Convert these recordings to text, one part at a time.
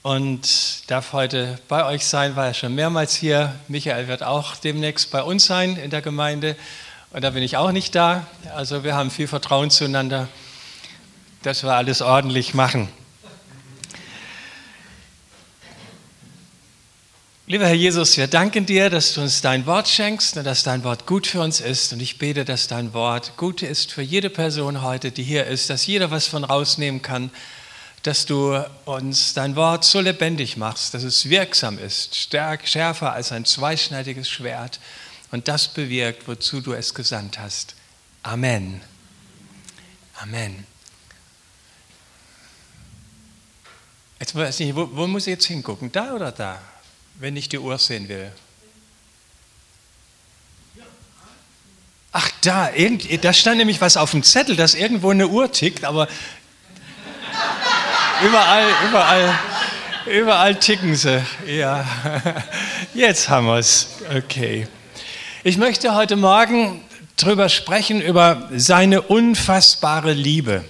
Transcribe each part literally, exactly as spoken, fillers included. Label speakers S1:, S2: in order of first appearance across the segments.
S1: und darf heute bei euch sein, war ja schon mehrmals hier. Michael wird auch demnächst bei uns sein in der Gemeinde und da bin ich auch nicht da. Also wir haben viel Vertrauen zueinander, dass wir alles ordentlich machen. Lieber Herr Jesus, wir danken dir, dass du uns dein Wort schenkst und dass dein Wort gut für uns ist. Und ich bete, dass dein Wort gut ist für jede Person heute, die hier ist, dass jeder was von rausnehmen kann, dass du uns dein Wort so lebendig machst, dass es wirksam ist, stärk, schärfer als ein zweischneidiges Schwert und das bewirkt, wozu du es gesandt hast. Amen. Amen. Jetzt weiß ich nicht, wo, wo muss ich jetzt hingucken? Da oder da? Wenn ich die Uhr sehen will. Ach, da, irgend, da stand nämlich was auf dem Zettel, dass irgendwo eine Uhr tickt, aber überall, überall, überall ticken sie. Ja, jetzt haben wir es. Okay. Ich möchte heute Morgen drüber sprechen, über seine unfassbare Liebe,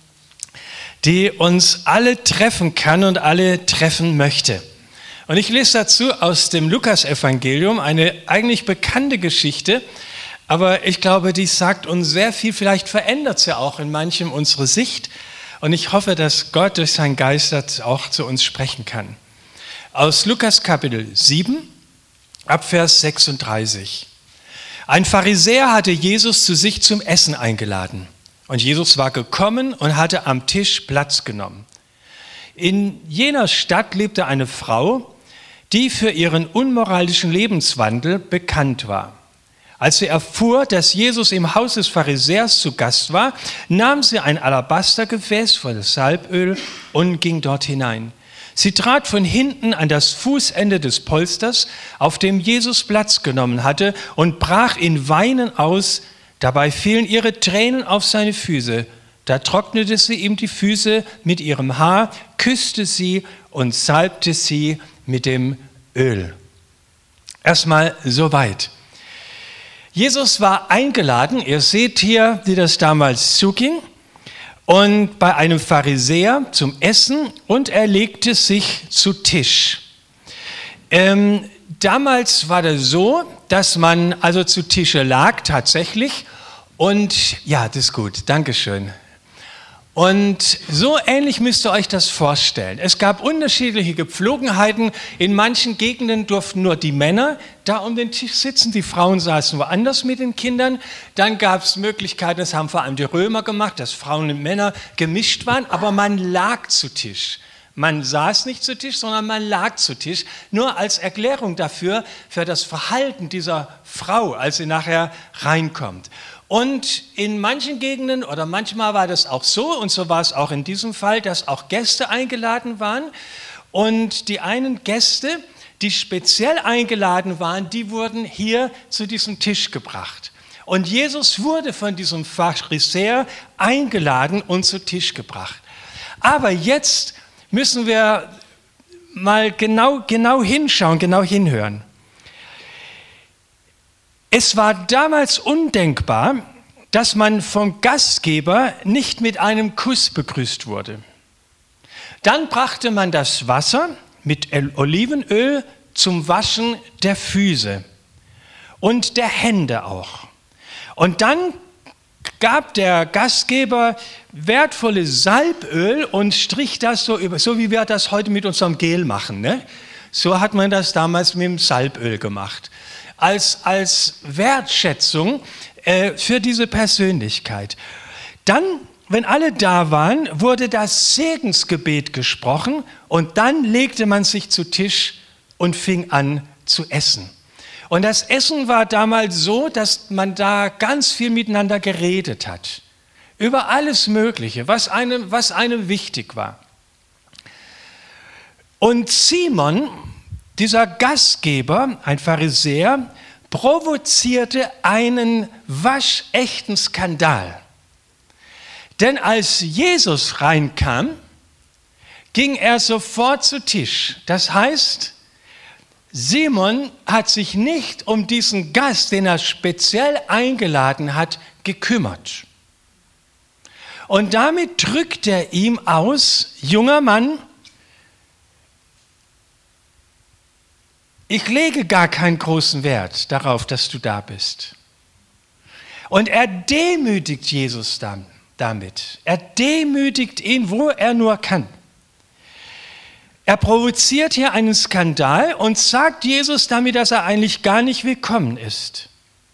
S1: die uns alle treffen kann und alle treffen möchte. Und ich lese dazu aus dem Lukas-Evangelium eine eigentlich bekannte Geschichte, aber ich glaube, die sagt uns sehr viel, vielleicht verändert sie auch in manchem unsere Sicht. Und ich hoffe, dass Gott durch seinen Geist auch zu uns sprechen kann. Aus Lukas Kapitel sieben, ab Vers sechsunddreißig. Ein Pharisäer hatte Jesus zu sich zum Essen eingeladen. Und Jesus war gekommen und hatte am Tisch Platz genommen. In jener Stadt lebte eine Frau, die für ihren unmoralischen Lebenswandel bekannt war. Als sie erfuhr, dass Jesus im Haus des Pharisäers zu Gast war, nahm sie ein Alabastergefäß voll Salböl und ging dort hinein. Sie trat von hinten an das Fußende des Polsters, auf dem Jesus Platz genommen hatte, und brach in Weinen aus. Dabei fielen ihre Tränen auf seine Füße. Da trocknete sie ihm die Füße mit ihrem Haar, küsste sie und salbte sie mit dem Öl. Erstmal soweit. Jesus war eingeladen, ihr seht hier, wie das damals zuging, und bei einem Pharisäer zum Essen, und er legte sich zu Tisch. Ähm, damals war das so, dass man also zu Tische lag tatsächlich, und ja, das ist gut, Dankeschön. Und so ähnlich müsst ihr euch das vorstellen. Es gab unterschiedliche Gepflogenheiten. In manchen Gegenden durften nur die Männer da um den Tisch sitzen. Die Frauen saßen woanders mit den Kindern. Dann gab es Möglichkeiten, das haben vor allem die Römer gemacht, dass Frauen und Männer gemischt waren. Aber man lag zu Tisch. Man saß nicht zu Tisch, sondern man lag zu Tisch. Nur als Erklärung dafür, für das Verhalten dieser Frau, als sie nachher reinkommt. Und in manchen Gegenden oder manchmal war das auch so, und so war es auch in diesem Fall, dass auch Gäste eingeladen waren. Und die einen Gäste, die speziell eingeladen waren, die wurden hier zu diesem Tisch gebracht. Und Jesus wurde von diesem Pharisäer eingeladen und zu Tisch gebracht. Aber jetzt müssen wir mal genau, genau hinschauen, genau hinhören. Es war damals undenkbar, dass man vom Gastgeber nicht mit einem Kuss begrüßt wurde. Dann brachte man das Wasser mit Olivenöl zum Waschen der Füße und der Hände auch. Und dann gab der Gastgeber wertvolles Salböl und strich das so über, so wie wir das heute mit unserem Gel machen, ne? So hat man das damals mit dem Salböl gemacht. Als, als Wertschätzung äh, für diese Persönlichkeit. Dann, wenn alle da waren, wurde das Segensgebet gesprochen und dann legte man sich zu Tisch und fing an zu essen. Und das Essen war damals so, dass man da ganz viel miteinander geredet hat. Über alles Mögliche, was einem, was einem wichtig war. Und Simon, dieser Gastgeber, ein Pharisäer, provozierte einen waschechten Skandal. Denn als Jesus reinkam, ging er sofort zu Tisch. Das heißt, Simon hat sich nicht um diesen Gast, den er speziell eingeladen hat, gekümmert. Und damit drückt er ihm aus, junger Mann, ich lege gar keinen großen Wert darauf, dass du da bist. Und er demütigt Jesus damit. Er demütigt ihn, wo er nur kann. Er provoziert hier einen Skandal und sagt Jesus damit, dass er eigentlich gar nicht willkommen ist.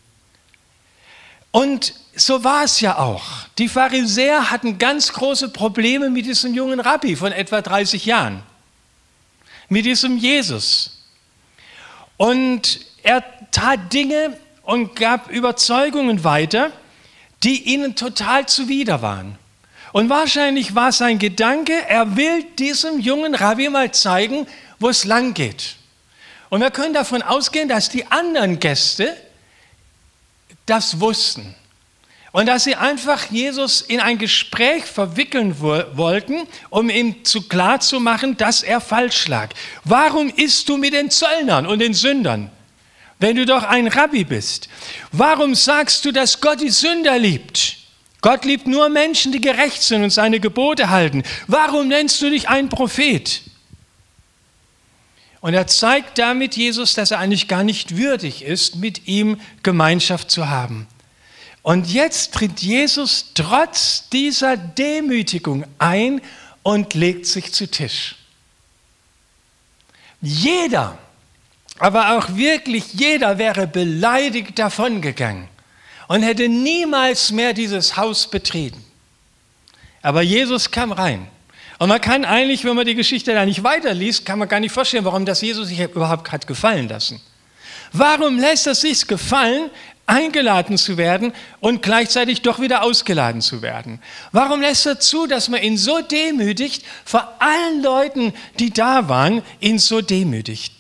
S1: Und so war es ja auch. Die Pharisäer hatten ganz große Probleme mit diesem jungen Rabbi von etwa dreißig Jahren. Mit diesem Jesus. Und er tat Dinge und gab Überzeugungen weiter, die ihnen total zuwider waren. Und wahrscheinlich war sein Gedanke, er will diesem jungen Rabbi mal zeigen, wo es lang geht. Und wir können davon ausgehen, dass die anderen Gäste das wussten. Und dass sie einfach Jesus in ein Gespräch verwickeln wo- wollten, um ihm zu klar zu machen, dass er falsch lag. Warum isst du mit den Zöllnern und den Sündern, wenn du doch ein Rabbi bist? Warum sagst du, dass Gott die Sünder liebt? Gott liebt nur Menschen, die gerecht sind und seine Gebote halten. Warum nennst du dich ein Prophet? Und er zeigt damit Jesus, dass er eigentlich gar nicht würdig ist, mit ihm Gemeinschaft zu haben. Und jetzt tritt Jesus trotz dieser Demütigung ein und legt sich zu Tisch. Jeder, aber auch wirklich jeder wäre beleidigt davongegangen und hätte niemals mehr dieses Haus betreten. Aber Jesus kam rein. Und man kann eigentlich, wenn man die Geschichte da nicht weiterliest, kann man gar nicht vorstellen, warum das Jesus sich überhaupt hat gefallen lassen. Warum lässt er sich gefallen, eingeladen zu werden und gleichzeitig doch wieder ausgeladen zu werden? Warum lässt er zu, dass man ihn so demütigt, vor allen Leuten, die da waren, ihn so demütigt?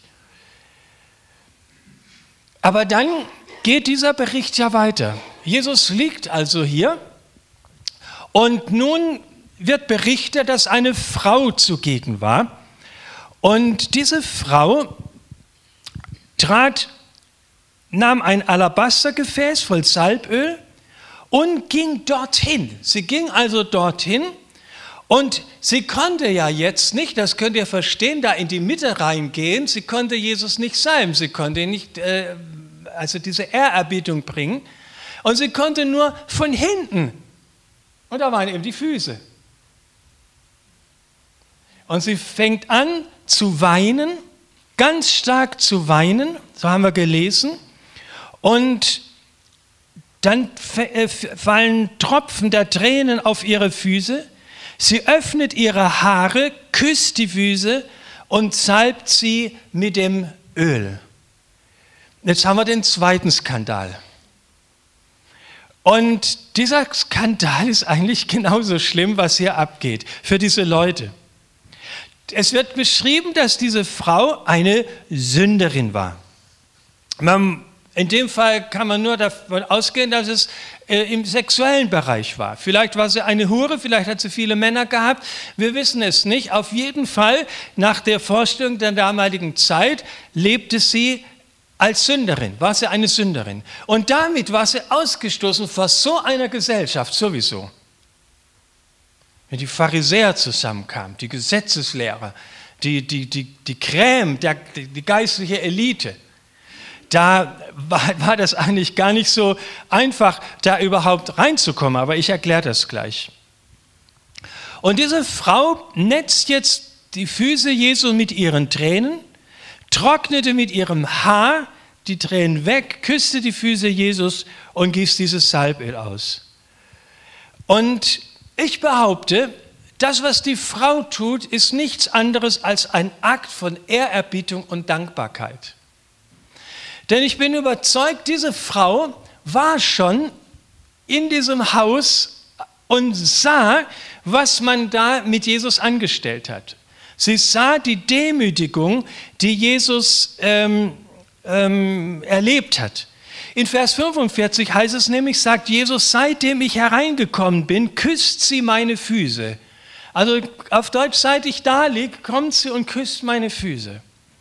S1: Aber dann geht dieser Bericht ja weiter. Jesus liegt also hier und nun wird berichtet, dass eine Frau zugegen war. Und diese Frau trat, nahm ein Alabastergefäß voll Salböl und ging dorthin. Sie ging also dorthin und sie konnte ja jetzt nicht, das könnt ihr verstehen, da in die Mitte reingehen. Sie konnte Jesus nicht salben, sie konnte ihn nicht, äh, also diese Ehrerbietung bringen. Und sie konnte nur von hinten. Und da waren eben die Füße. Und sie fängt an zu weinen, ganz stark zu weinen, so haben wir gelesen. Und dann fallen Tropfen der Tränen auf ihre Füße. Sie öffnet ihre Haare, küsst die Füße und salbt sie mit dem Öl. Jetzt haben wir den zweiten Skandal. Und dieser Skandal ist eigentlich genauso schlimm, was hier abgeht für diese Leute. Es wird beschrieben, dass diese Frau eine Sünderin war. In dem Fall kann man nur davon ausgehen, dass es im sexuellen Bereich war. Vielleicht war sie eine Hure, vielleicht hat sie viele Männer gehabt. Wir wissen es nicht. Auf jeden Fall, nach der Vorstellung der damaligen Zeit, lebte sie als Sünderin, war sie eine Sünderin. Und damit war sie ausgestoßen vor so einer Gesellschaft sowieso. Wenn die Pharisäer zusammenkamen, die Gesetzeslehrer, die, die, die, die Crème, der, die, die geistliche Elite, da war, war das eigentlich gar nicht so einfach, da überhaupt reinzukommen. Aber ich erkläre das gleich. Und diese Frau netzt jetzt die Füße Jesu mit ihren Tränen, trocknete mit ihrem Haar die Tränen weg, küsste die Füße Jesus und gießt dieses Salböl aus. Und ich behaupte, das, was die Frau tut, ist nichts anderes als ein Akt von Ehrerbietung und Dankbarkeit. Denn ich bin überzeugt, diese Frau war schon in diesem Haus und sah, was man da mit Jesus angestellt hat. Sie sah die Demütigung, die Jesus ähm, ähm, erlebt hat. In Vers fünfundvierzig heißt es nämlich, sagt Jesus, seitdem ich hereingekommen bin, küsst sie meine Füße. Also auf Deutsch, seit ich da liege, kommt sie und küsst meine Füße.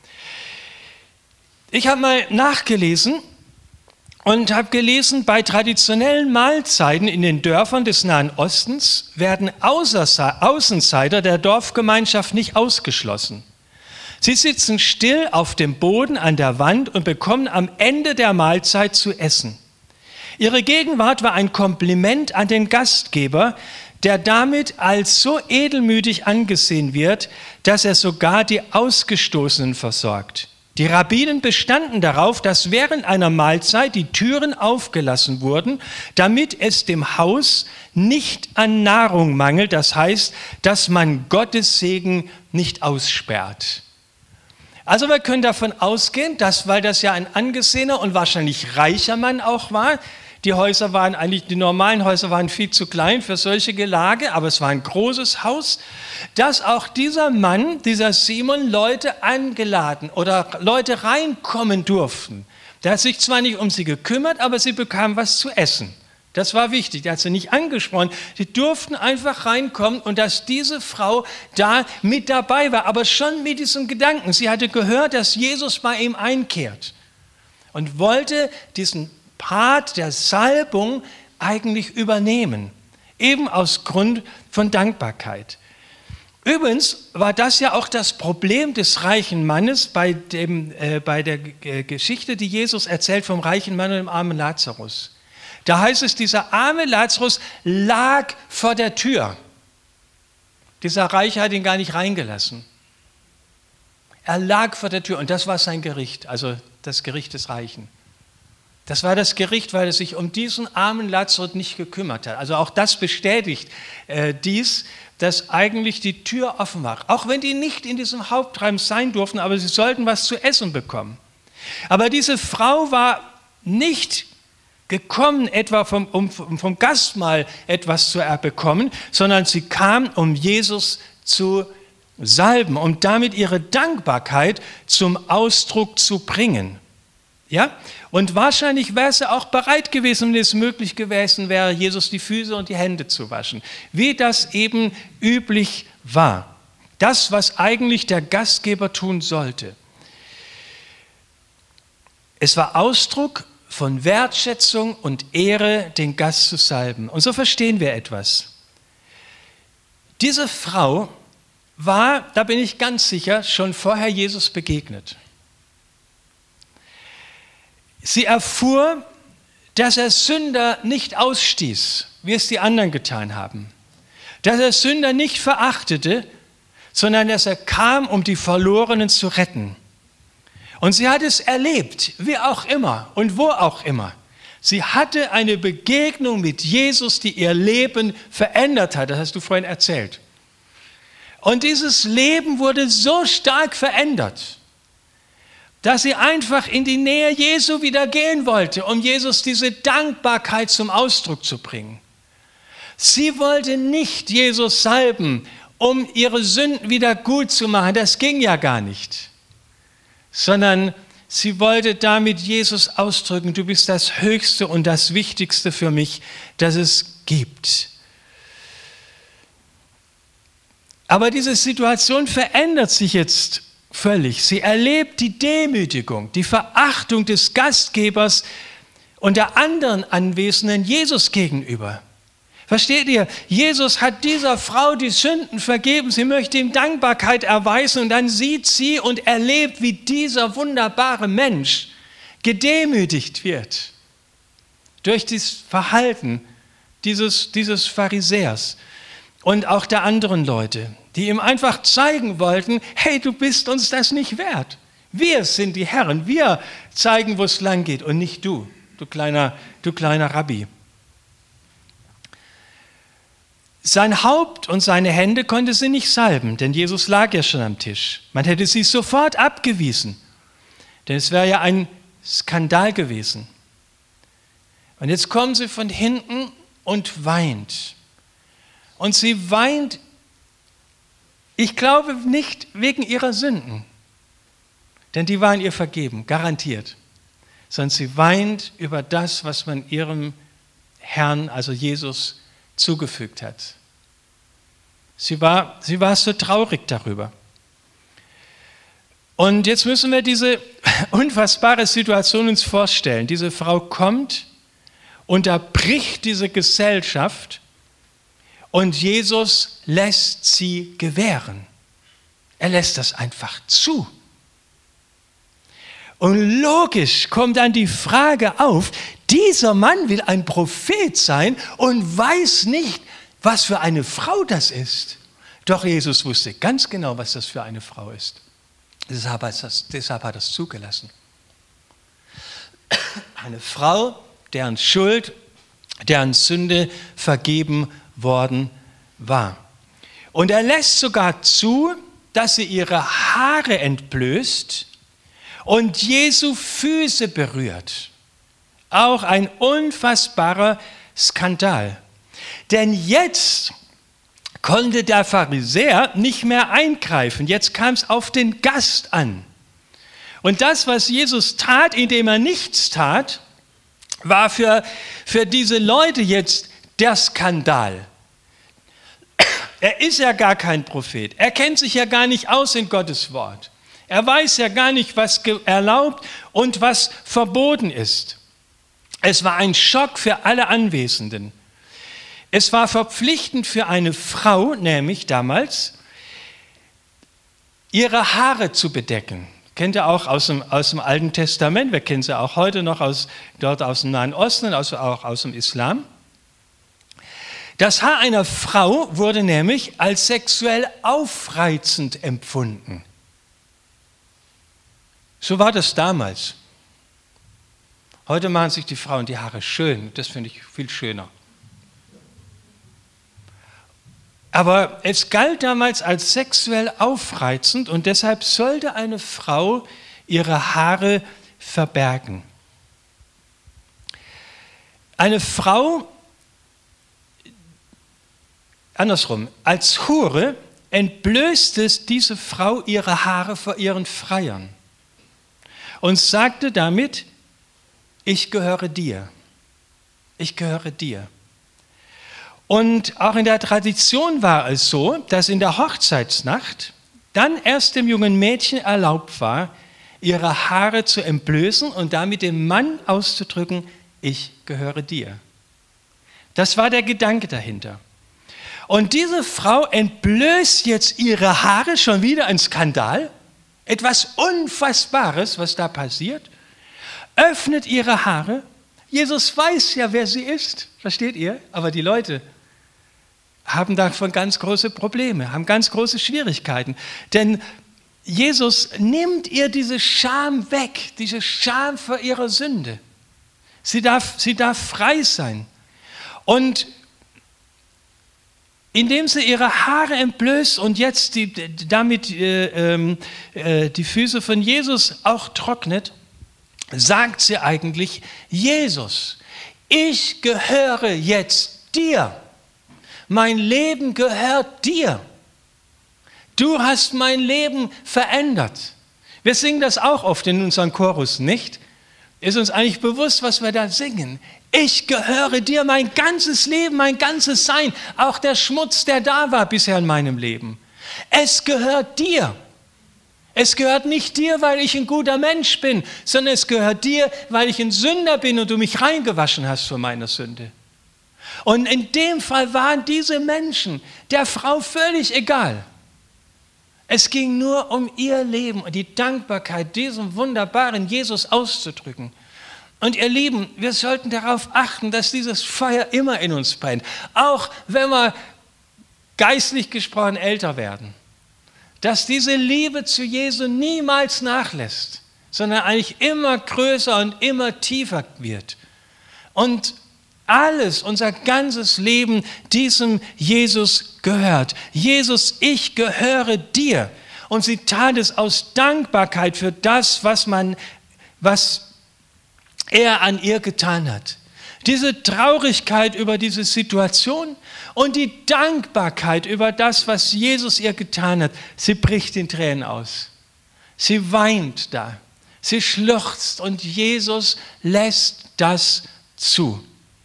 S1: Ich habe mal nachgelesen und habe gelesen, bei traditionellen Mahlzeiten in den Dörfern des Nahen Ostens werden Außenseiter der Dorfgemeinschaft nicht ausgeschlossen. Sie sitzen still auf dem Boden an der Wand und bekommen am Ende der Mahlzeit zu essen. Ihre Gegenwart war ein Kompliment an den Gastgeber, der damit als so edelmütig angesehen wird, dass er sogar die Ausgestoßenen versorgt. Die Rabbinen bestanden darauf, dass während einer Mahlzeit die Türen aufgelassen wurden, damit es dem Haus nicht an Nahrung mangelt, das heißt, dass man Gottes Segen nicht aussperrt. Also wir können davon ausgehen, dass, weil das ja ein angesehener und wahrscheinlich reicher Mann auch war, die Häuser waren eigentlich, die normalen Häuser waren viel zu klein für solche Gelage, aber es war ein großes Haus, dass auch dieser Mann, dieser Simon, Leute eingeladen oder Leute reinkommen durften. Der hat sich zwar nicht um sie gekümmert, aber sie bekamen was zu essen. Das war wichtig, der hat sie nicht angesprochen. Sie durften einfach reinkommen und dass diese Frau da mit dabei war, aber schon mit diesem Gedanken. Sie hatte gehört, dass Jesus bei ihm einkehrt und wollte diesen Part der Salbung eigentlich übernehmen, eben aus Grund von Dankbarkeit. Übrigens war das ja auch das Problem des reichen Mannes bei, dem, äh, bei der G- Geschichte, die Jesus erzählt vom reichen Mann und dem armen Lazarus. Da heißt es, dieser arme Lazarus lag vor der Tür. Dieser Reiche hat ihn gar nicht reingelassen. Er lag vor der Tür und das war sein Gericht, also das Gericht des Reichen. Das war das Gericht, weil er sich um diesen armen Lazarus nicht gekümmert hat. Also auch das bestätigt äh, dies, dass eigentlich die Tür offen war. Auch wenn die nicht in diesem Hauptraum sein durften, aber sie sollten was zu essen bekommen. Aber diese Frau war nicht gekommen, etwa vom, um vom Gastmahl etwas zu bekommen, sondern sie kam, um Jesus zu salben, um damit ihre Dankbarkeit zum Ausdruck zu bringen. Ja? Und wahrscheinlich wäre sie auch bereit gewesen, wenn es möglich gewesen wäre, Jesus die Füße und die Hände zu waschen, wie das eben üblich war. Das, was eigentlich der Gastgeber tun sollte. Es war Ausdruck von Wertschätzung und Ehre, den Gast zu salben. Und so verstehen wir etwas. Diese Frau war, da bin ich ganz sicher, schon vorher Jesus begegnet. Sie erfuhr, dass er Sünder nicht ausstieß, wie es die anderen getan haben. Dass er Sünder nicht verachtete, sondern dass er kam, um die Verlorenen zu retten. Und sie hat es erlebt, wie auch immer und wo auch immer. Sie hatte eine Begegnung mit Jesus, die ihr Leben verändert hat. Das hast du vorhin erzählt. Und dieses Leben wurde so stark verändert, dass sie einfach in die Nähe Jesu wieder gehen wollte, um Jesus diese Dankbarkeit zum Ausdruck zu bringen. Sie wollte nicht Jesus salben, um ihre Sünden wieder gut zu machen. Das ging ja gar nicht. Sondern sie wollte damit Jesus ausdrücken, du bist das Höchste und das Wichtigste für mich, das es gibt. Aber diese Situation verändert sich jetzt völlig. Sie erlebt die Demütigung, die Verachtung des Gastgebers und der anderen Anwesenden Jesus gegenüber. Versteht ihr? Jesus hat dieser Frau die Sünden vergeben. Sie möchte ihm Dankbarkeit erweisen und dann sieht sie und erlebt, wie dieser wunderbare Mensch gedemütigt wird durch das Verhalten dieses, dieses Pharisäers und auch der anderen Leute, die ihm einfach zeigen wollten, hey, du bist uns das nicht wert. Wir sind die Herren, wir zeigen, wo es lang geht und nicht du, du kleiner, du kleiner Rabbi. Sein Haupt und seine Hände konnte sie nicht salben, denn Jesus lag ja schon am Tisch. Man hätte sie sofort abgewiesen, denn es wäre ja ein Skandal gewesen. Und jetzt kommt sie von hinten und weint. Und sie weint, ich glaube nicht wegen ihrer Sünden, denn die waren ihr vergeben, garantiert. Sondern sie weint über das, was man ihrem Herrn, also Jesus, zugefügt hat. Sie war, sie war so traurig darüber. Und jetzt müssen wir diese unfassbare Situation uns vorstellen. Diese Frau kommt, unterbricht diese Gesellschaft und Jesus lässt sie gewähren. Er lässt das einfach zu. Und logisch kommt dann die Frage auf, dieser Mann will ein Prophet sein und weiß nicht, was für eine Frau das ist. Doch Jesus wusste ganz genau, was das für eine Frau ist. Deshalb hat er das, deshalb hat er es zugelassen. Eine Frau, deren Schuld, deren Sünde vergeben worden war. Und er lässt sogar zu, dass sie ihre Haare entblößt und Jesu Füße berührt. Auch ein unfassbarer Skandal. Denn jetzt konnte der Pharisäer nicht mehr eingreifen. Jetzt kam es auf den Gast an. Und das, was Jesus tat, indem er nichts tat, war für, für diese Leute jetzt der Skandal. Er ist ja gar kein Prophet. Er kennt sich ja gar nicht aus in Gottes Wort. Er weiß ja gar nicht, was erlaubt und was verboten ist. Es war ein Schock für alle Anwesenden. Es war verpflichtend für eine Frau, nämlich damals, ihre Haare zu bedecken. Kennt ihr auch aus dem, aus dem Alten Testament, wir kennen sie auch heute noch aus, dort aus dem Nahen Osten, also auch aus dem Islam. Das Haar einer Frau wurde nämlich als sexuell aufreizend empfunden. So war das damals. Heute machen sich die Frauen die Haare schön, das finde ich viel schöner. Aber es galt damals als sexuell aufreizend und deshalb sollte eine Frau ihre Haare verbergen. Eine Frau, andersrum, als Hure entblößte diese Frau ihre Haare vor ihren Freiern und sagte damit, ich gehöre dir, ich gehöre dir. Und auch in der Tradition war es so, dass in der Hochzeitsnacht dann erst dem jungen Mädchen erlaubt war, ihre Haare zu entblößen und damit dem Mann auszudrücken, ich gehöre dir. Das war der Gedanke dahinter. Und diese Frau entblößt jetzt ihre Haare, schon wieder ein Skandal, etwas Unfassbares, was da passiert, öffnet ihre Haare. Jesus weiß ja, wer sie ist, versteht ihr? Aber die Leute haben davon ganz große Probleme, haben ganz große Schwierigkeiten. Denn Jesus nimmt ihr diese Scham weg, diese Scham vor ihrer Sünde. Sie darf, sie darf frei sein. Und indem sie ihre Haare entblößt und jetzt die, damit äh, äh, die Füße von Jesus auch trocknet, sagt sie eigentlich, Jesus, ich gehöre jetzt dir. Mein Leben gehört dir. Du hast mein Leben verändert. Wir singen das auch oft in unseren Chorus, nicht? Ist uns eigentlich bewusst, was wir da singen? Ich gehöre dir, mein ganzes Leben, mein ganzes Sein, auch der Schmutz, der da war bisher in meinem Leben. Es gehört dir. Es gehört nicht dir, weil ich ein guter Mensch bin, sondern es gehört dir, weil ich ein Sünder bin und du mich reingewaschen hast von meiner Sünde. Und in dem Fall waren diese Menschen der Frau völlig egal. Es ging nur um ihr Leben und die Dankbarkeit, diesem wunderbaren Jesus auszudrücken. Und ihr Lieben, wir sollten darauf achten, dass dieses Feuer immer in uns brennt, auch wenn wir geistlich gesprochen älter werden. Dass diese Liebe zu Jesu niemals nachlässt, sondern eigentlich immer größer und immer tiefer wird. Und alles, unser ganzes Leben diesem Jesus gehört. Jesus, ich gehöre dir. Und sie tat es aus Dankbarkeit für das, was, man, was er an ihr getan hat. Diese Traurigkeit über diese Situation und die Dankbarkeit über das, was Jesus ihr getan hat, sie bricht in Tränen aus. Sie weint da, sie schluchzt und Jesus lässt das zu.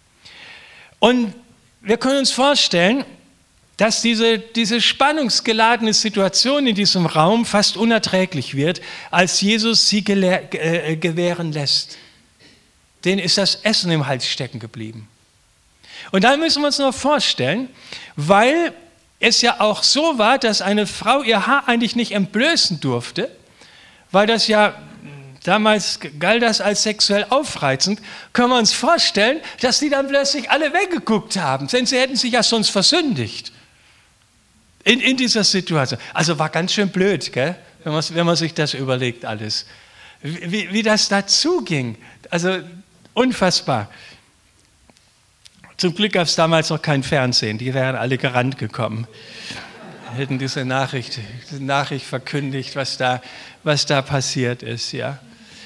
S1: Und wir können uns vorstellen, dass diese, diese spannungsgeladene Situation in diesem Raum fast unerträglich wird, als Jesus sie gelehr, äh, gewähren lässt. Denen ist das Essen im Hals stecken geblieben. Und da müssen wir uns noch vorstellen, weil es ja auch so war, dass eine Frau ihr Haar eigentlich nicht entblößen durfte, weil das ja, damals galt das als sexuell aufreizend, können wir uns vorstellen, dass die dann plötzlich alle weggeguckt haben, denn sie hätten sich ja sonst versündigt in, in dieser Situation. Also war ganz schön blöd, gell? Wenn, man, wenn man sich das überlegt alles. Wie, wie das dazu ging, also unfassbar. Zum Glück gab es damals noch kein Fernsehen, die wären alle gerannt gekommen, hätten diese Nachricht, diese Nachricht verkündigt, was da, was da passiert ist. Ja.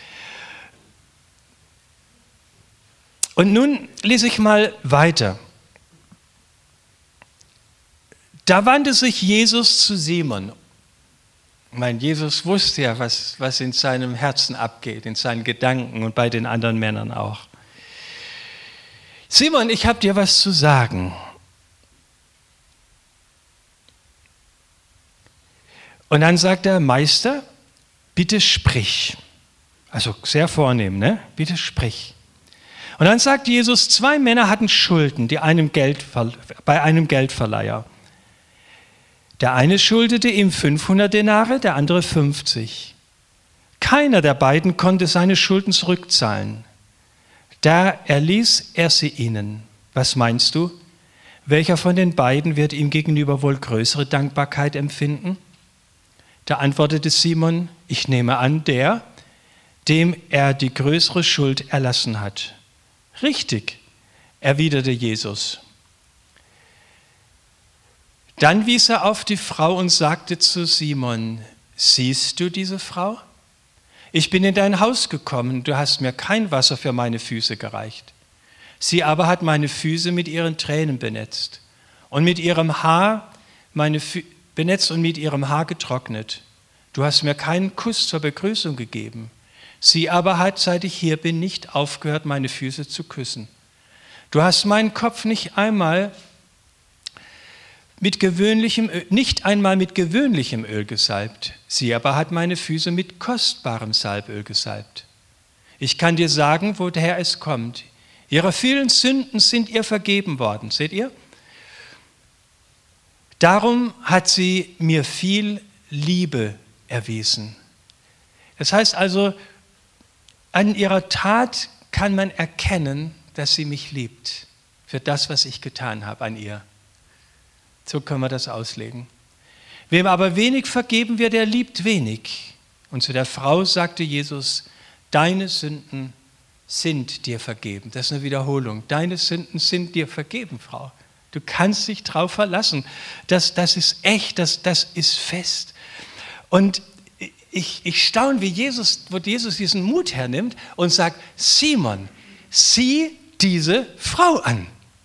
S1: Und nun lese ich mal weiter. Da wandte sich Jesus zu Simon. Ich meine, Jesus wusste ja, was, was in seinem Herzen abgeht, in seinen Gedanken und bei den anderen Männern auch. Simon, ich habe dir was zu sagen. Und dann sagt er, Meister, bitte sprich. Also sehr vornehm, ne? Bitte sprich. Und dann sagt Jesus, zwei Männer hatten Schulden, die einem Geld, bei einem Geldverleiher. Der eine schuldete ihm fünfhundert Denare, der andere fünfzig. Keiner der beiden konnte seine Schulden zurückzahlen. Da erließ er sie ihnen. Was meinst du? Welcher von den beiden wird ihm gegenüber wohl größere Dankbarkeit empfinden? Da antwortete Simon, ich nehme an, der, dem er die größere Schuld erlassen hat. Richtig, erwiderte Jesus. Dann wies er auf die Frau und sagte zu Simon, siehst du diese Frau? Ich bin in dein Haus gekommen, du hast mir kein Wasser für meine Füße gereicht. Sie aber hat meine Füße mit ihren Tränen benetzt und mit ihrem Haar meine Fü- benetzt und mit ihrem Haar getrocknet. Du hast mir keinen Kuss zur Begrüßung gegeben. Sie aber hat, seit ich hier bin, nicht aufgehört, meine Füße zu küssen. Du hast meinen Kopf nicht einmal mit gewöhnlichem Öl, nicht einmal mit gewöhnlichem Öl gesalbt. Sie aber hat meine Füße mit kostbarem Salböl gesalbt. Ich kann dir sagen, woher es kommt. Ihre vielen Sünden sind ihr vergeben worden. Seht ihr? Darum hat sie mir viel Liebe erwiesen. Das heißt also, an ihrer Tat kann man erkennen, dass sie mich liebt. Für das, was ich getan habe an ihr. So können wir das auslegen. Wem aber wenig vergeben wird, der liebt wenig. Und zu der Frau sagte Jesus, deine Sünden sind dir vergeben. Das ist eine Wiederholung. Deine Sünden sind dir vergeben, Frau. Du kannst dich drauf verlassen. Das, das ist echt, das, das ist fest. Und ich, ich staune, wie Jesus, wo Jesus diesen Mut hernimmt und sagt, Simon, sieh diese Frau an.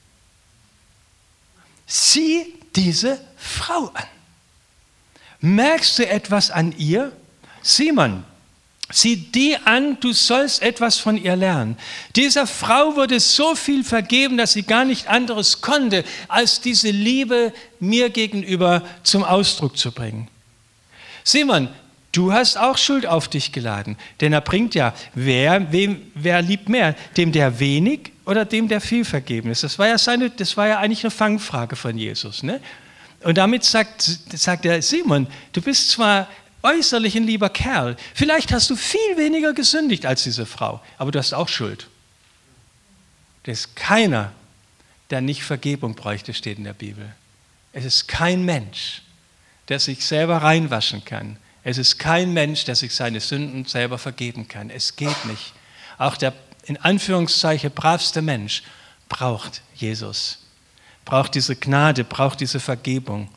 S1: Sieh diese Frau an. Merkst du etwas an ihr? Simon, sieh die an, du sollst etwas von ihr lernen. Dieser Frau wurde so viel vergeben, dass sie gar nicht anderes konnte, als diese Liebe mir gegenüber zum Ausdruck zu bringen. Simon, du hast auch Schuld auf dich geladen, denn er bringt ja, wer, wem, wer liebt mehr? Dem, der wenig oder dem, der viel vergeben ist? Das war ja, seine, das war ja eigentlich eine Fangfrage von Jesus. Ne? Und damit sagt, sagt er, Simon, du bist zwar äußerlich ein lieber Kerl, vielleicht hast du viel weniger gesündigt als diese Frau, aber du hast auch Schuld. Das ist keiner, der nicht Vergebung bräuchte, steht in der Bibel. Es ist kein Mensch, der sich selber reinwaschen kann. Es ist kein Mensch, der sich seine Sünden selber vergeben kann. Es geht nicht. Auch der in Anführungszeichen bravste Mensch braucht Jesus, braucht diese Gnade, braucht diese Vergebung.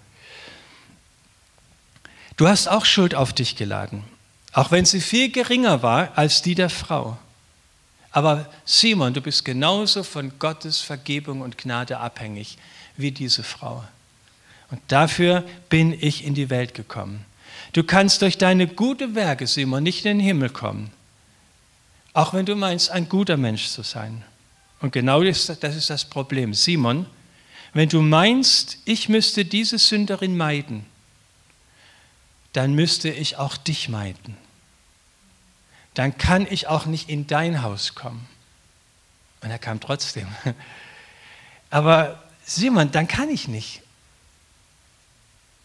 S1: Du hast auch Schuld auf dich geladen, auch wenn sie viel geringer war als die der Frau. Aber Simon, du bist genauso von Gottes Vergebung und Gnade abhängig wie diese Frau. Und dafür bin ich in die Welt gekommen. Du kannst durch deine guten Werke, Simon, nicht in den Himmel kommen. Auch wenn du meinst, ein guter Mensch zu sein. Und genau das, das ist das Problem. Simon, wenn du meinst, ich müsste diese Sünderin meiden, dann müsste ich auch dich meiden. Dann kann ich auch nicht in dein Haus kommen. Und er kam trotzdem. Aber Simon, dann kann ich nicht.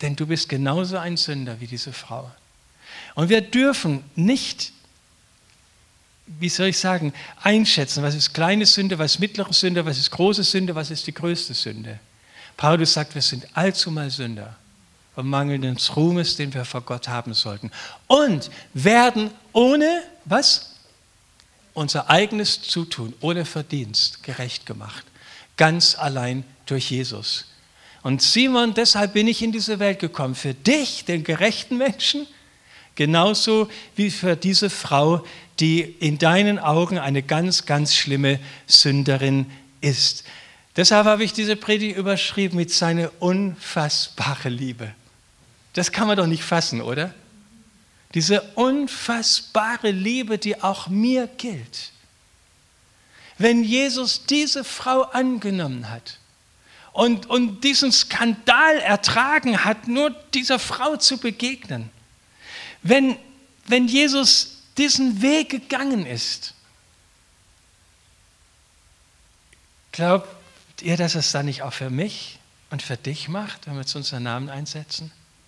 S1: denn du bist genauso ein Sünder wie diese Frau. Und wir dürfen nicht, wie soll ich sagen, einschätzen, was ist kleine Sünde, was ist mittlere Sünde, was ist große Sünde, was ist die größte Sünde. Paulus sagt, wir sind allzumal Sünder und mangeln des Ruhmes, den wir vor Gott haben sollten. Und werden ohne, was? Unser eigenes Zutun, ohne Verdienst, gerecht gemacht. Ganz allein durch Jesus. Und Simon, deshalb bin ich in diese Welt gekommen. Für dich, den gerechten Menschen, genauso wie für diese Frau, die in deinen Augen eine ganz, ganz schlimme Sünderin ist. Deshalb habe ich diese Predigt überschrieben mit seiner unfassbaren Liebe. Das kann man doch nicht fassen, oder? Diese unfassbare Liebe, die auch mir gilt. Wenn Jesus diese Frau angenommen hat und, und diesen Skandal ertragen hat, nur dieser Frau zu begegnen, wenn, wenn Jesus diesen Weg gegangen ist, glaubt ihr, dass es dann nicht auch für mich und für dich macht, wenn wir jetzt unseren Namen einsetzen?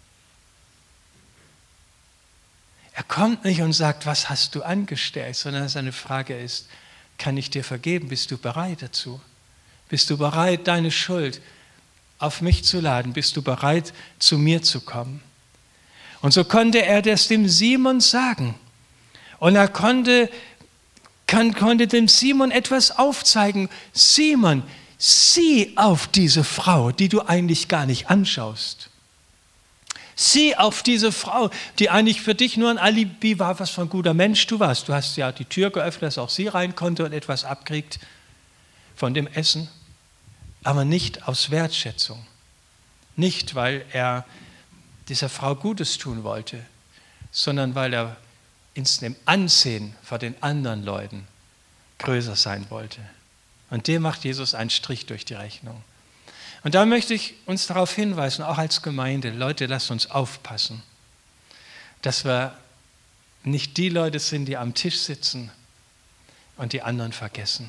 S1: Er kommt nicht und sagt, was hast du angestellt, sondern seine Frage ist, kann ich dir vergeben? Bist du bereit dazu? Bist du bereit, deine Schuld auf mich zu laden? Bist du bereit, zu mir zu kommen? Und so konnte er das dem Simon sagen. Und er konnte, kann, konnte dem Simon etwas aufzeigen. Simon, sieh auf diese Frau, die du eigentlich gar nicht anschaust. Sieh auf diese Frau, die eigentlich für dich nur ein Alibi war, was für ein guter Mensch du warst. Du hast ja die Tür geöffnet, dass auch sie rein konnte und etwas abkriegt von dem Essen. Aber nicht aus Wertschätzung. Nicht, weil er dieser Frau Gutes tun wollte, sondern weil er in dem Ansehen vor den anderen Leuten größer sein wollte. Und dem macht Jesus einen Strich durch die Rechnung. Und da möchte ich uns darauf hinweisen, auch als Gemeinde, Leute, lasst uns aufpassen, dass wir nicht die Leute sind, die am Tisch sitzen und die anderen vergessen.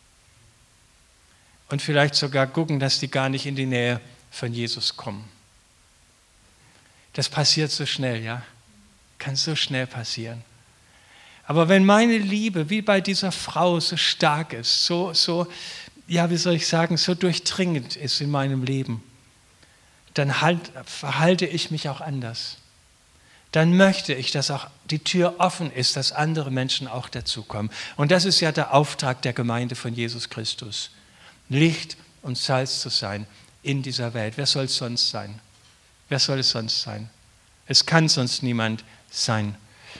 S1: Und vielleicht sogar gucken, dass die gar nicht in die Nähe von Jesus kommen. Das passiert so schnell, ja? Kann so schnell passieren. Aber wenn meine Liebe, wie bei dieser Frau, so stark ist, so, so, ja, wie soll ich sagen, so durchdringend ist in meinem Leben, dann halt, verhalte ich mich auch anders. Dann möchte ich, dass auch die Tür offen ist, dass andere Menschen auch dazukommen. Und das ist ja der Auftrag der Gemeinde von Jesus Christus. Licht und Salz zu sein in dieser Welt. Wer soll es sonst sein? Wer soll es sonst sein? Es kann sonst niemand sein.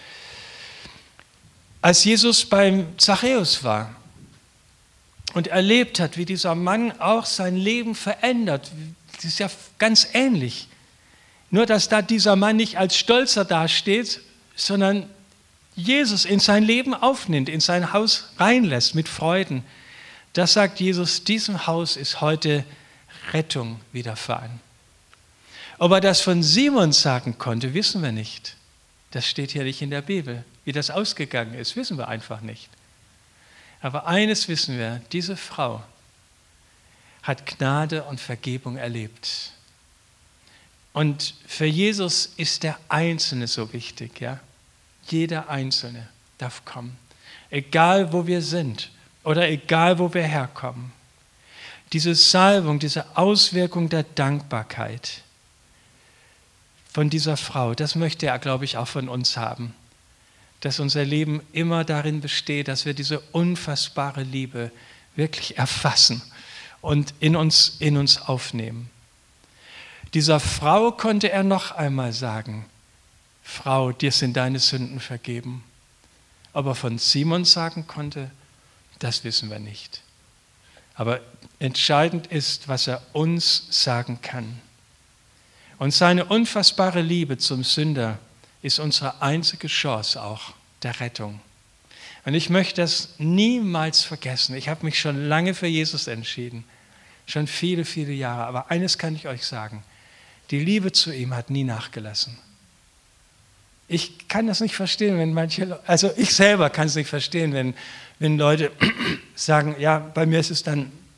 S1: Als Jesus beim Zachäus war und erlebt hat, wie dieser Mann auch sein Leben verändert, das ist ja ganz ähnlich. Nur, dass da dieser Mann nicht als Stolzer dasteht, sondern Jesus in sein Leben aufnimmt, in sein Haus reinlässt mit Freuden. Das sagt Jesus, diesem Haus ist heute Rettung widerfahren. Ob er das von Simon sagen konnte, wissen wir nicht. Das steht hier nicht in der Bibel. Wie das ausgegangen ist, wissen wir einfach nicht. Aber eines wissen wir, diese Frau hat Gnade und Vergebung erlebt. Und für Jesus ist der Einzelne so wichtig. Ja? Jeder Einzelne darf kommen. Egal, wo wir sind oder egal, wo wir herkommen. Diese Salbung, diese Auswirkung der Dankbarkeit von dieser Frau, das möchte er, glaube ich, auch von uns haben. Dass unser Leben immer darin besteht, dass wir diese unfassbare Liebe wirklich erfassen und in uns, in uns aufnehmen. Dieser Frau konnte er noch einmal sagen, Frau, dir sind deine Sünden vergeben. Ob er von Simon sagen konnte, das wissen wir nicht. Aber entscheidend ist, was er uns sagen kann. Und seine unfassbare Liebe zum Sünder ist unsere einzige Chance auch der Rettung. Und ich möchte das niemals vergessen. Ich habe mich schon lange für Jesus entschieden, schon viele, viele Jahre. Aber eines kann ich euch sagen, die Liebe zu ihm hat nie nachgelassen. Ich kann das nicht verstehen, wenn manche, also ich selber kann es nicht verstehen, wenn, wenn Leute sagen, ja, bei mir ist es dann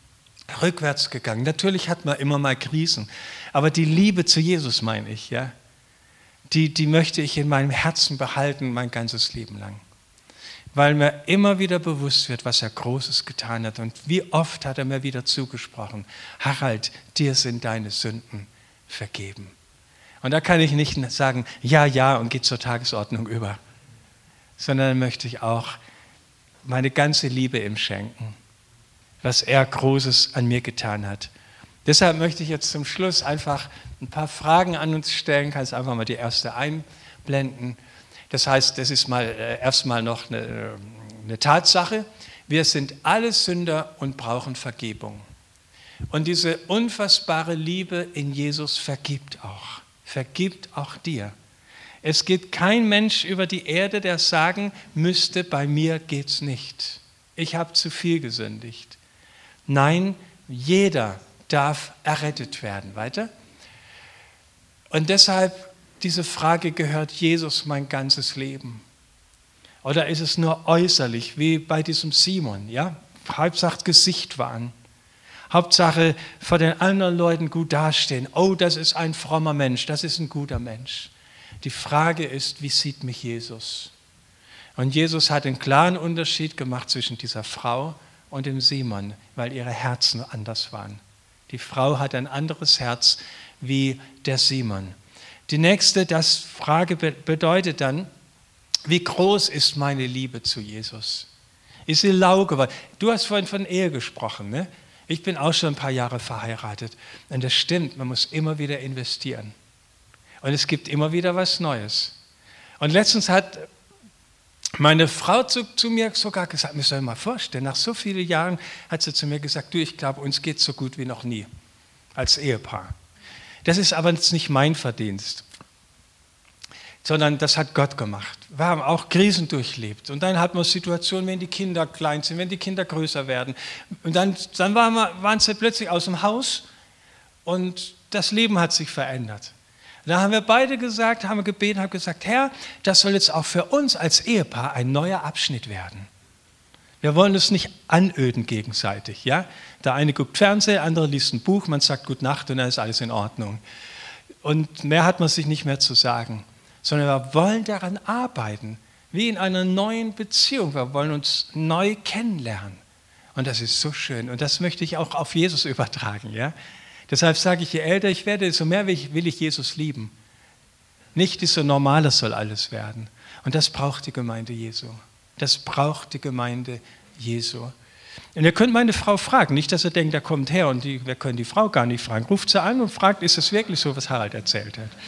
S1: rückwärts gegangen. Natürlich hat man immer mal Krisen, aber die Liebe zu Jesus, meine ich, ja, die, die möchte ich in meinem Herzen behalten, mein ganzes Leben lang. Weil mir immer wieder bewusst wird, was er Großes getan hat und wie oft hat er mir wieder zugesprochen: Harald, dir sind deine Sünden vergeben. Und da kann ich nicht sagen, ja, ja, und geht zur Tagesordnung über, sondern möchte ich auch meine ganze Liebe ihm schenken, was er Großes an mir getan hat. Deshalb möchte ich jetzt zum Schluss einfach ein paar Fragen an uns stellen. Kannst einfach mal die erste einblenden. Das heißt, das ist mal äh, erstmal noch eine, eine Tatsache. Wir sind alle Sünder und brauchen Vergebung. Und diese unfassbare Liebe in Jesus vergibt auch. Vergibt auch dir. Es geht kein Mensch über die Erde, der sagen müsste, bei mir geht's nicht. Ich habe zu viel gesündigt. Nein, jeder darf errettet werden. Weiter. Und deshalb diese Frage: Gehört Jesus mein ganzes Leben? Oder ist es nur äußerlich, wie bei diesem Simon? Ja? Hauptsache Gesicht wahren. Hauptsache vor den anderen Leuten gut dastehen. Oh, das ist ein frommer Mensch, das ist ein guter Mensch. Die Frage ist, wie sieht mich Jesus? Und Jesus hat einen klaren Unterschied gemacht zwischen dieser Frau und dem Simon, weil ihre Herzen anders waren. Die Frau hat ein anderes Herz wie der Simon. Die nächste das Frage bedeutet dann: Wie groß ist meine Liebe zu Jesus? Ist sie lau geworden? Du hast vorhin von Ehe gesprochen, ne? Ich bin auch schon ein paar Jahre verheiratet. Und das stimmt, man muss immer wieder investieren. Und es gibt immer wieder was Neues. Und letztens hat meine Frau zu, zu mir sogar gesagt, mir soll mal vorstellen, nach so vielen Jahren hat sie zu mir gesagt: Du, ich glaube, uns geht es so gut wie noch nie als Ehepaar. Das ist aber jetzt nicht mein Verdienst, sondern das hat Gott gemacht. Wir haben auch Krisen durchlebt und dann hat man Situationen, wenn die Kinder klein sind, wenn die Kinder größer werden. Und dann, dann waren, wir, waren sie plötzlich aus dem Haus und das Leben hat sich verändert. Da haben wir beide gesagt, haben wir gebeten, haben gesagt: Herr, das soll jetzt auch für uns als Ehepaar ein neuer Abschnitt werden. Wir wollen uns nicht anöden gegenseitig. Ja? Der eine guckt Fernsehen, der andere liest ein Buch, man sagt Gute Nacht und dann ist alles in Ordnung. Und mehr hat man sich nicht mehr zu sagen, sondern wir wollen daran arbeiten, wie in einer neuen Beziehung. Wir wollen uns neu kennenlernen. Und das ist so schön. Und das möchte ich auch auf Jesus übertragen. Ja? Deshalb sage ich, je älter ich werde, desto mehr will ich, will ich Jesus lieben. Nicht so Normales soll alles werden. Und das braucht die Gemeinde Jesu. Das braucht die Gemeinde Jesu. Und ihr könnt meine Frau fragen, nicht, dass ihr denkt, da kommt her und die, wir können die Frau gar nicht fragen. Ruft sie an und fragt, ist es wirklich so, was Harald erzählt hat?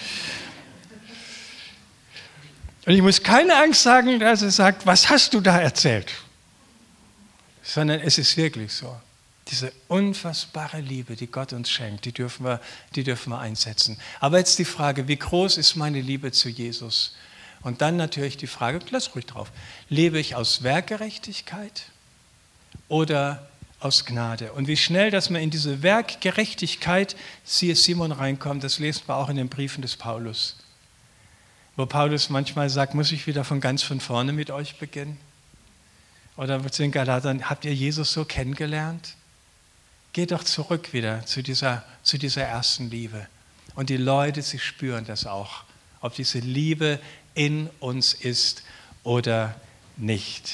S1: Und ich muss keine Angst sagen, dass er sagt, was hast du da erzählt? Sondern es ist wirklich so. Diese unfassbare Liebe, die Gott uns schenkt, die dürfen wir, die dürfen wir einsetzen. Aber jetzt die Frage, wie groß ist meine Liebe zu Jesus? Und dann natürlich die Frage, lass ruhig drauf, lebe ich aus Werkgerechtigkeit oder aus Gnade? Und wie schnell, dass man in diese Werkgerechtigkeit, siehe Simon, reinkommt, das lesen wir auch in den Briefen des Paulus. Wo Paulus manchmal sagt, muss ich wieder von ganz von vorne mit euch beginnen? Oder zu den Galatern, habt ihr Jesus so kennengelernt? Geht doch zurück wieder zu dieser, zu dieser ersten Liebe. Und die Leute, sie spüren das auch, ob diese Liebe in uns ist oder nicht.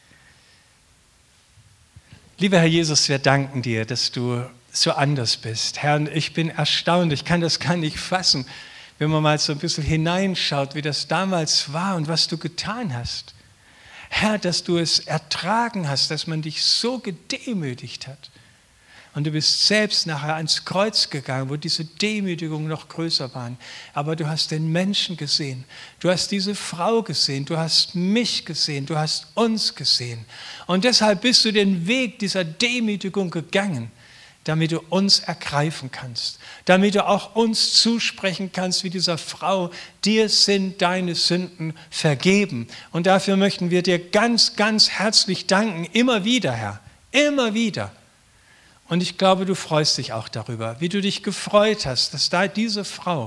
S1: Lieber Herr Jesus, wir danken dir, dass du so anders bist. Herr, ich bin erstaunt, ich kann das gar nicht fassen, wenn man mal so ein bisschen hineinschaut, wie das damals war und was du getan hast. Herr, dass du es ertragen hast, dass man dich so gedemütigt hat. Und du bist selbst nachher ans Kreuz gegangen, wo diese Demütigungen noch größer waren. Aber du hast den Menschen gesehen. Du hast diese Frau gesehen. Du hast mich gesehen. Du hast uns gesehen. Und deshalb bist du den Weg dieser Demütigung gegangen, damit du uns ergreifen kannst. Damit du auch uns zusprechen kannst, wie dieser Frau, dir sind deine Sünden vergeben. Und dafür möchten wir dir ganz, ganz herzlich danken. Immer wieder, Herr. Immer wieder. Und ich glaube, du freust dich auch darüber, wie du dich gefreut hast, dass da diese Frau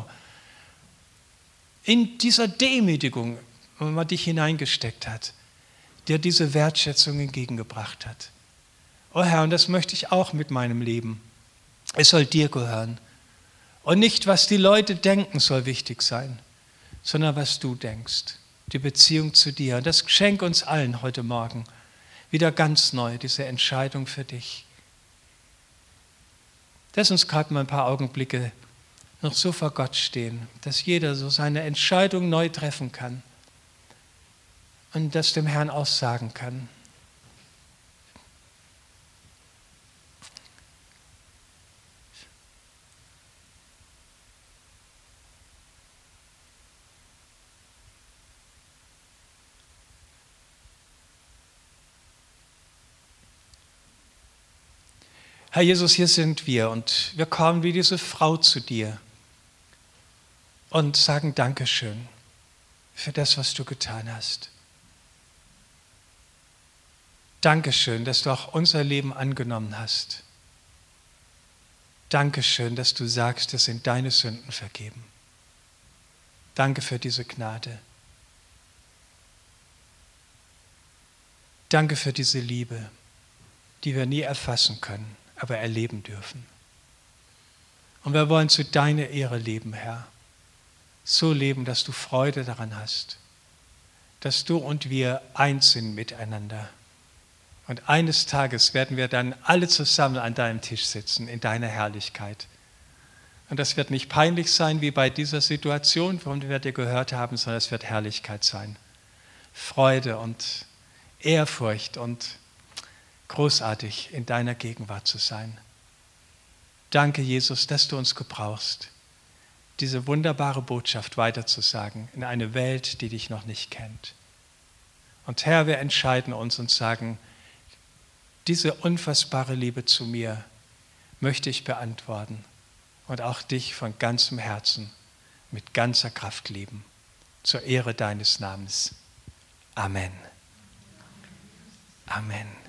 S1: in dieser Demütigung, wo man dich hineingesteckt hat, dir diese Wertschätzung entgegengebracht hat. Oh Herr, und das möchte ich auch mit meinem Leben. Es soll dir gehören. Und nicht, was die Leute denken, soll wichtig sein, sondern was du denkst. Die Beziehung zu dir. Und das schenk uns allen heute Morgen wieder ganz neu, diese Entscheidung für dich. Lass uns gerade mal ein paar Augenblicke noch so vor Gott stehen, dass jeder so seine Entscheidung neu treffen kann und das dem Herrn aussagen kann. Herr Jesus, hier sind wir und wir kommen wie diese Frau zu dir und sagen Dankeschön für das, was du getan hast. Dankeschön, dass du auch unser Leben angenommen hast. Dankeschön, dass du sagst, es sind deine Sünden vergeben. Danke für diese Gnade. Danke für diese Liebe, die wir nie erfassen können, aber erleben dürfen. Und wir wollen zu deiner Ehre leben, Herr. So leben, dass du Freude daran hast, dass du und wir eins sind miteinander. Und eines Tages werden wir dann alle zusammen an deinem Tisch sitzen, in deiner Herrlichkeit. Und das wird nicht peinlich sein, wie bei dieser Situation, von der wir dir gehört haben, sondern es wird Herrlichkeit sein. Freude und Ehrfurcht und großartig in deiner Gegenwart zu sein. Danke, Jesus, dass du uns gebrauchst, diese wunderbare Botschaft weiterzusagen in eine Welt, die dich noch nicht kennt. Und Herr, wir entscheiden uns und sagen, diese unfassbare Liebe zu mir möchte ich beantworten und auch dich von ganzem Herzen mit ganzer Kraft lieben, zur Ehre deines Namens. Amen. Amen.